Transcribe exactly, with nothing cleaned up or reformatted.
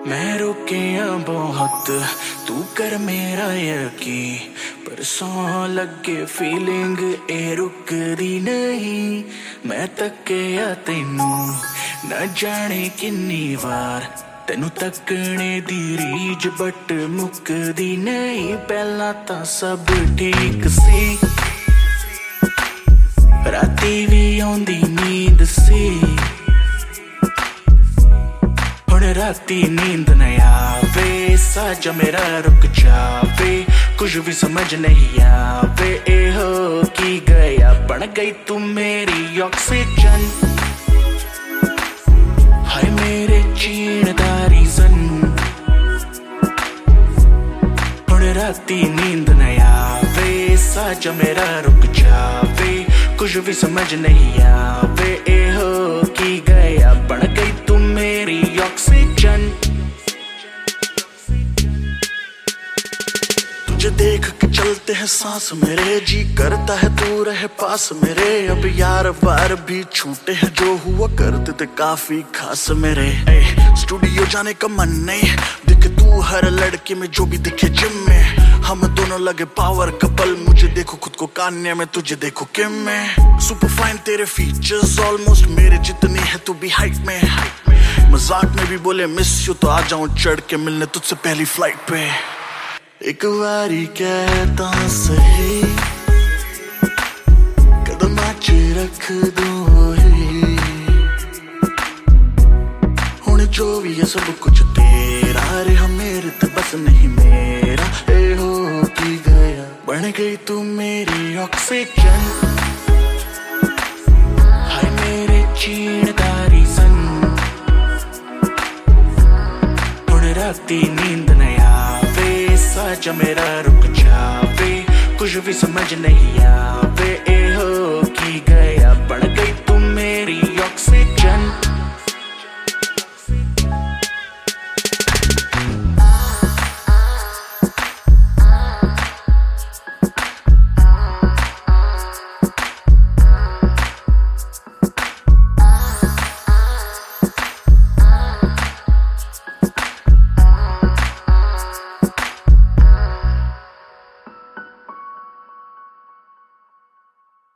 मैं रुकिया बहुत तू कर मेरा यकीन, पर सौ लगे फीलिंग ए रुकदी नहीं। मैं तकिया तेनू न जाने किन्नी वार, तेनू तकने दी रीज बट मुकदी नहीं। पहला तां सब ठीक सी, राती भी आउंदी नींद सी, हुण राती नींद न आवे। साजा मेरा रुक जावे, कुछ भी समझ नहीं आवे। ए हो की गया, बन गई तू मेरी ऑक्सीजन। हाय मेरे चीन दा रीज़न, हुण राती नींद न आवे। साजा मेरा रुक जावे, कुछ भी समझ नहीं आवे। ए हो की गया, बन गई तू मेरी ऑक्सीजन। तुझे देख के चलते हैं सांस मेरे, जी करता है तू रहे पास मेरे। अब यार बार भी छूटे हैं, जो हुआ करते थे काफी खास मेरे। ए, स्टूडियो जाने का मन नहीं, दिखे तू हर लड़के में जो भी दिखे जिम में। हम दोनों लगे पावर कपल, मुझे देखो खुद को कान्या में, तुझे देखो किम में। सुपर फाइन तेरे फीचर्स ऑलमोस्ट मेरे जितनी है तू भी हाइट में। मजाक में भी बोले मिस यू तो आ जाऊं चढ़ के मिलने तुझसे पहली फ्लाइट पे। एक बारी कहता सही, कदम च रख दो ही। हुण जो भी है सब कुछ तेरा, रे हम मेरे ते बस नहीं मेरा। ए हो की गया, बन गई तू मेरी ऑक्सीजन। हाय मेरे चीन दा रीज़न, हुण राती नींद न आवे। साजा मेरा रुक जावे, कुछ भी समझ नहीं आवे। ए